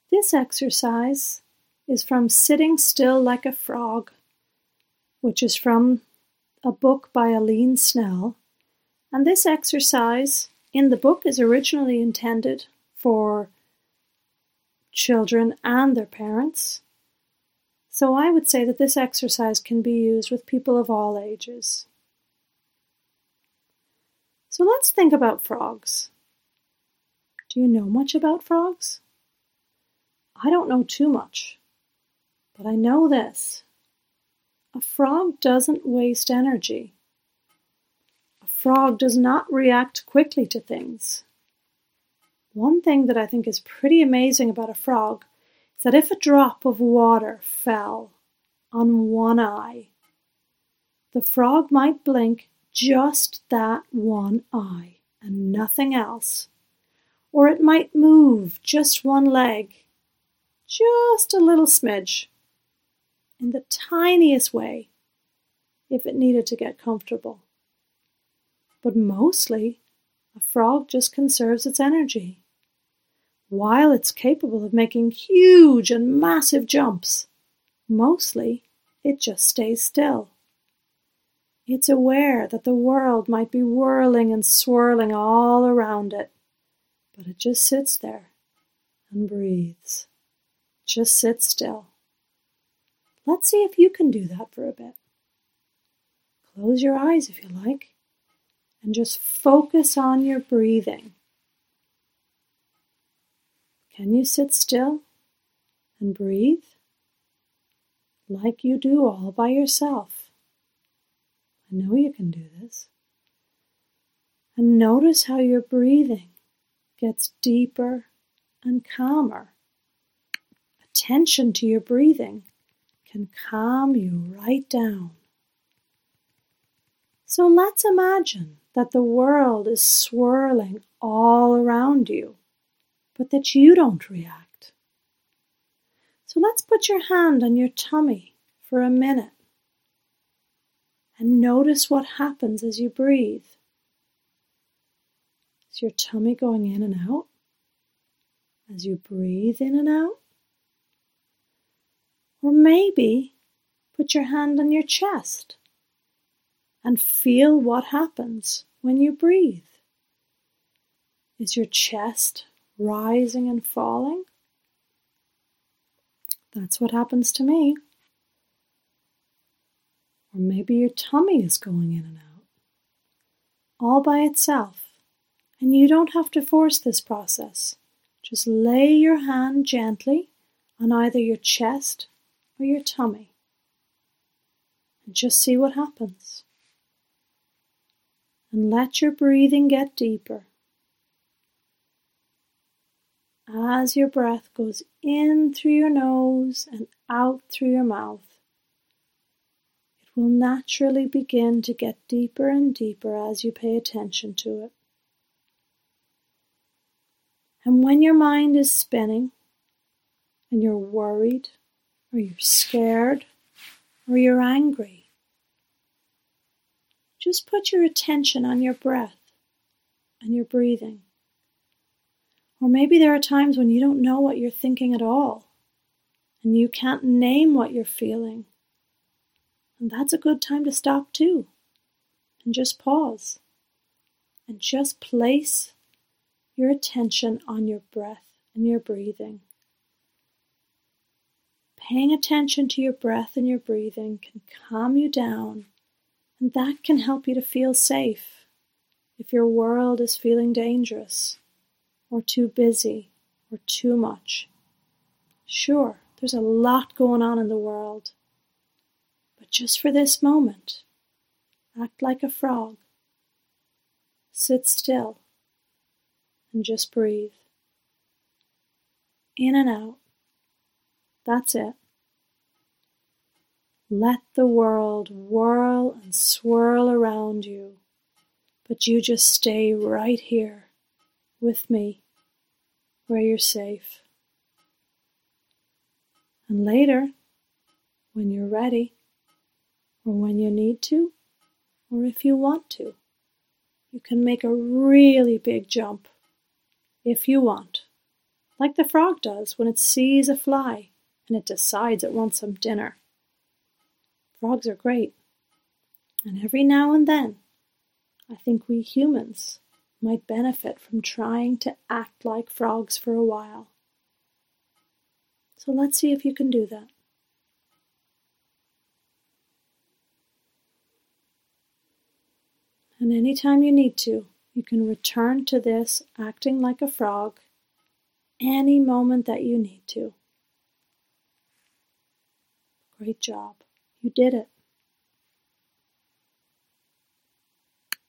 This exercise is from Sitting Still Like a Frog, which is from a book by Aline Snell. And this exercise in the book is originally intended for children and their parents. So I would say that this exercise can be used with people of all ages. So let's think about frogs. Do you know much about frogs? I don't know too much, but I know this. A frog doesn't waste energy. A frog does not react quickly to things. One thing that I think is pretty amazing about a frog is that if a drop of water fell on one eye, the frog might blink just that one eye and nothing else. Or it might move just one leg, just a little smidge, in the tiniest way, if it needed to get comfortable. But mostly, a frog just conserves its energy. While it's capable of making huge and massive jumps, mostly it just stays still. It's aware that the world might be whirling and swirling all around it, but it just sits there and breathes. Just sit still. Let's see if you can do that for a bit. Close your eyes if you like, and just focus on your breathing. Can you sit still and breathe like you do all by yourself? I know you can do this. And notice how your breathing gets deeper and calmer. Attention to your breathing can calm you right down. So let's imagine that the world is swirling all around you, but that you don't react. So let's put your hand on your tummy for a minute and notice what happens as you breathe. Is your tummy going in and out as you breathe in and out? Or maybe put your hand on your chest and feel what happens when you breathe. Is your chest rising and falling? That's what happens to me. Or maybe your tummy is going in and out, all by itself, and you don't have to force this process. Just lay your hand gently on either your chest or your tummy, and just see what happens. And let your breathing get deeper. As your breath goes in through your nose and out through your mouth, it will naturally begin to get deeper and deeper as you pay attention to it. And when your mind is spinning, and you're worried, or you're scared, or you're angry, just put your attention on your breath and your breathing. Or maybe there are times when you don't know what you're thinking at all, and you can't name what you're feeling. And that's a good time to stop too, and just pause, and just place your attention on your breath and your breathing. Paying attention to your breath and your breathing can calm you down, and that can help you to feel safe if your world is feeling dangerous, or too busy, or too much. Sure, there's a lot going on in the world, but just for this moment, act like a frog. Sit still and just breathe. In and out. That's it. Let the world whirl and swirl around you, but you just stay right here with me, where you're safe. And later, when you're ready, or when you need to, or if you want to, you can make a really big jump, if you want, like the frog does when it sees a fly and it decides it wants some dinner. Frogs are great, and every now and then, I think we humans might benefit from trying to act like frogs for a while. So let's see if you can do that. And anytime you need to, you can return to this acting like a frog any moment that you need to. Great job. You did it.